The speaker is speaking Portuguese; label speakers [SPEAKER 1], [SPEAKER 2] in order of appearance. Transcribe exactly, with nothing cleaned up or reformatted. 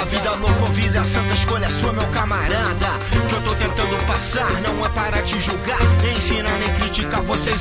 [SPEAKER 1] A vida louca, vida, a santa escolha sua, meu camarada. Que eu tô tentando passar, não é para te julgar, nem ensinar nem criticar vocês.